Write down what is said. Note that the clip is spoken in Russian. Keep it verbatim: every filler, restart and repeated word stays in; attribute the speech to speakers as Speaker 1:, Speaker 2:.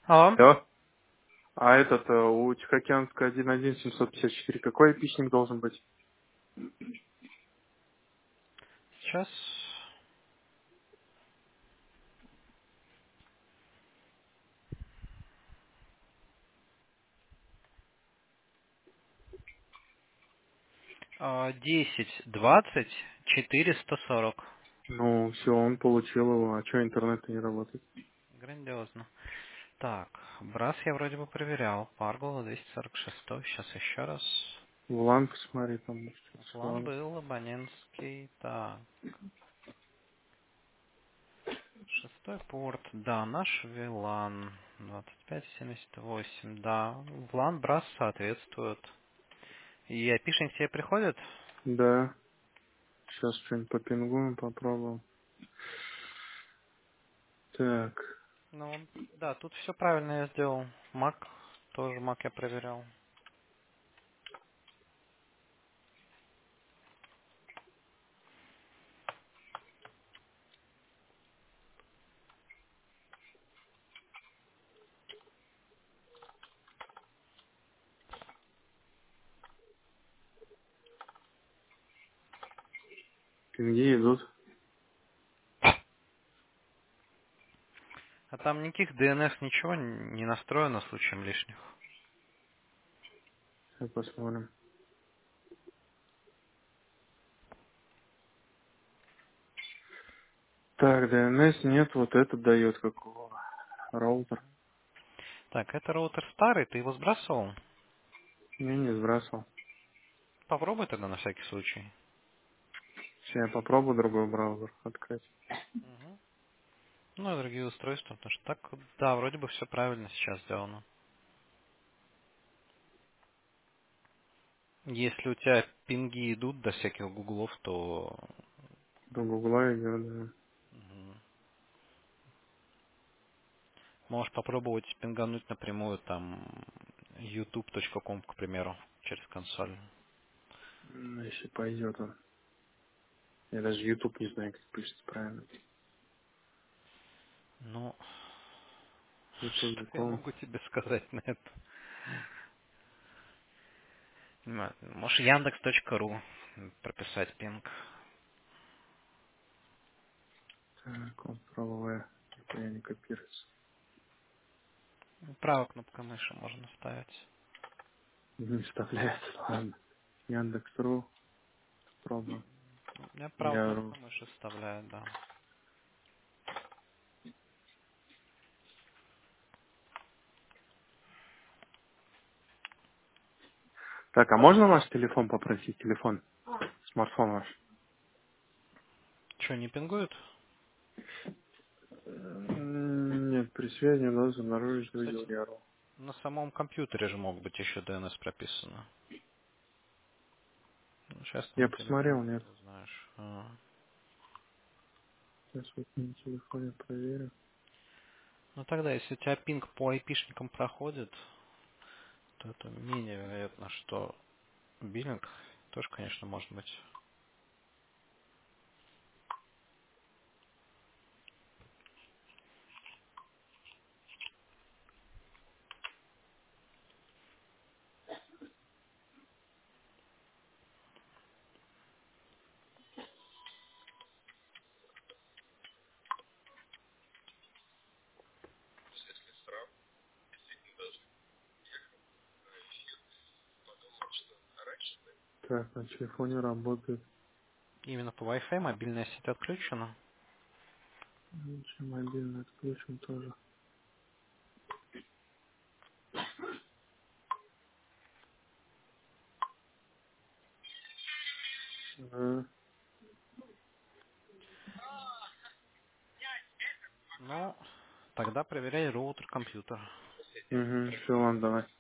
Speaker 1: Алло.
Speaker 2: Да. А этот, э, у Тихоокеанска один один семьсот пятьдесят четыре, какой опичник должен быть?
Speaker 1: Сейчас а, десять двадцать четыреста сорок.
Speaker 2: Ну, все, он получил его. А что интернет не работает?
Speaker 1: Грандиозно. Так, Брас я вроде бы проверял. Паргула двести сорок шесть. Сейчас еще раз.
Speaker 2: Вулан, посмотри, там, может, что
Speaker 1: План
Speaker 2: слава.
Speaker 1: был абонентский. Так, шестой порт. Да, наш Вилан. двадцать пять семьдесят восемь. Да, Влан Брас соответствует. И опишем себе приходит?
Speaker 2: Да. Сейчас что-нибудь попингуем, попробуем. Так,
Speaker 1: Ну, да, тут все правильно я сделал. Мак, тоже Мак я проверял.
Speaker 2: пинги идут.
Speaker 1: А там никаких ди эн эс ничего не настроено случаем лишних.
Speaker 2: Сейчас посмотрим. Так, ди эн эс нет, вот этот дает какого. Роутер.
Speaker 1: Так, это роутер старый, ты его сбрасывал?
Speaker 2: Не, не сбрасывал.
Speaker 1: Попробуй тогда на всякий случай.
Speaker 2: Сейчас я попробую другой браузер открыть.
Speaker 1: Мгм. Ну и другие устройства, потому что так, да, вроде бы все правильно сейчас сделано. Если у тебя пинги идут до всяких гуглов, то
Speaker 2: До гугла идет, да.
Speaker 1: мгм, можешь попробовать пингануть напрямую там ютуб точка ком, к примеру, через консоль.
Speaker 2: Ну, если пойдет он. Я даже YouTube не знаю, как пишется правильно.
Speaker 1: Ну,
Speaker 2: YouTube
Speaker 1: что я
Speaker 2: точка ком.
Speaker 1: могу тебе сказать на это? Ну, можешь яндекс точка ру прописать пинг.
Speaker 2: Так, Ctrl-V. Это я не копируется.
Speaker 1: Правой кнопкой мыши можно ставить.
Speaker 2: Не вставляется, ладно. Яндекс.ру. Пробую.
Speaker 1: У меня правой
Speaker 2: Я ру.
Speaker 1: кнопкой мыши вставляет, да.
Speaker 2: Так, а можно ваш телефон попросить? Телефон. Смартфон ваш.
Speaker 1: Что, не пингует?
Speaker 2: М, Нет, при связи не должен обнаружить видео
Speaker 1: Кстати,
Speaker 2: Яру.
Speaker 1: на самом компьютере же мог быть еще ди эн эс прописано. Ну, сейчас
Speaker 2: Я
Speaker 1: на телефоне
Speaker 2: посмотрел, нет.
Speaker 1: ты узнаешь. А.
Speaker 2: Сейчас вот на телефоне проверю.
Speaker 1: Ну тогда, если у тебя пинг по айпишникам проходит, то это менее вероятно, что биллинг тоже, конечно, может быть.
Speaker 2: Так, на телефоне работает.
Speaker 1: Именно по Wi-Fi мобильная сеть отключена.
Speaker 2: Ничего, мобильный отключен тоже. Да.
Speaker 1: Ну, тогда проверяй роутер компьютера.
Speaker 2: Угу, все, ладно, давай.